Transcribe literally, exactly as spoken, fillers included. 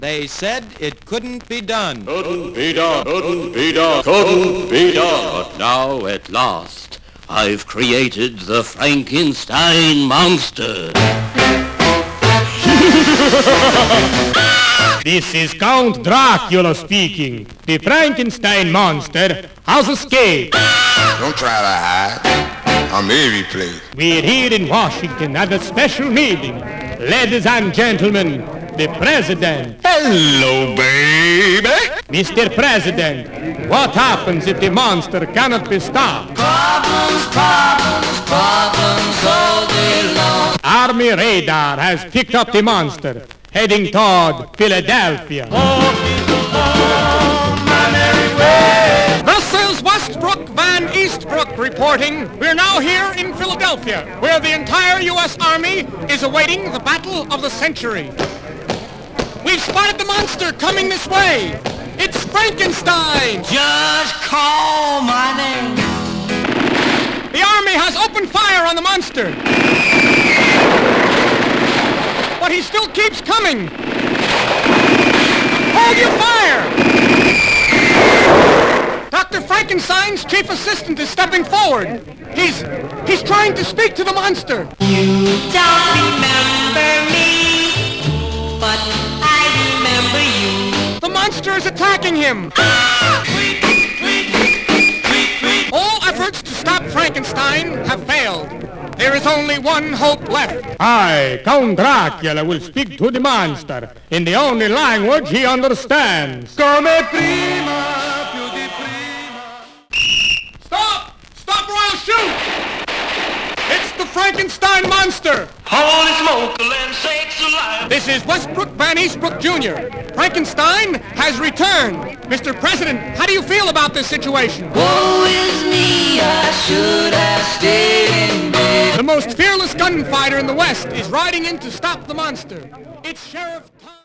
They said it couldn't be done. Couldn't be done. Couldn't be done. Couldn't be done. But now, at last, I've created the Frankenstein monster. This is Count Dracula speaking. The Frankenstein monster has escaped. Don't try to hide. I'm every place. We're here in Washington at a special meeting. Ladies and gentlemen, the President. Hello, baby. Mister President, what happens if the monster cannot be stopped? Problems, problems, problems all day long. Army radar has picked up the monster, heading toward Philadelphia. This is Westbrook Van Eastbrook reporting. We're now here in Philadelphia, where the entire U S Army is awaiting the battle of the century. We've spotted the monster coming this way. It's Frankenstein. Just call my name. The Army has opened fire on the monster. But he still keeps coming. Hold your fire! Doctor Frankenstein's chief assistant is stepping forward. He's, he's trying to speak to the monster. You don't remember me, but I remember you. The monster is attacking him. All efforts to stop Frankenstein have failed. There is only one hope left. I, Count Dracula, will speak to the monster in the only language he understands. Come prima, più di prima. Stop! Stop or I'll shoot! It's the Frankenstein monster! Holy smoke, the land sakes alive. This is Westbrook Van Eastbrook Junior Frankenstein has returned. Mister President, how do you feel about this situation? Woe is me, I should have stayed in bed. The most fearless gunfighter in the West is riding in to stop the monster. It's Sheriff Tom.